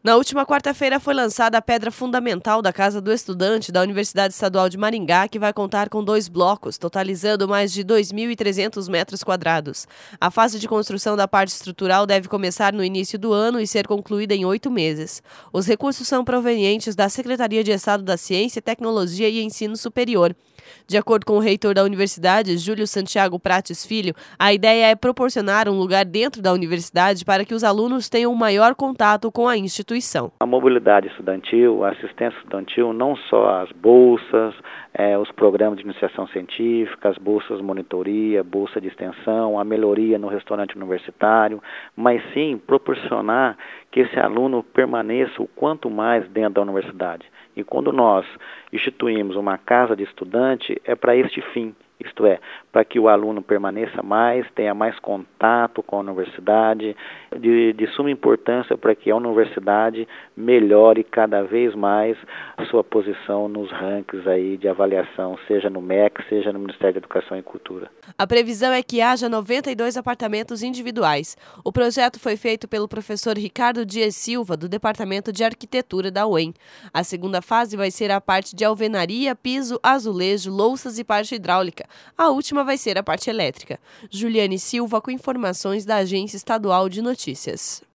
Na última quarta-feira foi lançada a pedra fundamental da Casa do Estudante da Universidade Estadual de Maringá, que vai contar com 2 blocos, totalizando mais de 2.300 metros quadrados. A fase de construção da parte estrutural deve começar no início do ano e ser concluída em 8 meses. Os recursos são provenientes da Secretaria de Estado da Ciência, Tecnologia e Ensino Superior. De acordo com o reitor da universidade, Júlio Santiago Prates Filho, a ideia é proporcionar um lugar dentro da universidade para que os alunos tenham um maior contato com a instituição. A mobilidade estudantil, a assistência estudantil, não só as bolsas, os programas de iniciação científica, as bolsas de monitoria, bolsa de extensão, a melhoria no restaurante universitário, mas sim proporcionar que esse aluno permaneça o quanto mais dentro da universidade. E quando nós instituímos uma casa de estudante, é para este fim. Isto é, para que o aluno permaneça mais, tenha mais contato com a universidade, de suma importância para que a universidade melhore cada vez mais a sua posição nos rankings aí de avaliação, seja no MEC, seja no Ministério da Educação e Cultura. A previsão é que haja 92 apartamentos individuais. O projeto foi feito pelo professor Ricardo Dias Silva, do Departamento de Arquitetura da UEM. A segunda fase vai ser a parte de alvenaria, piso, azulejo, louças e parte hidráulica. A última vai ser a parte elétrica. Juliane Silva com informações da Agência Estadual de Notícias.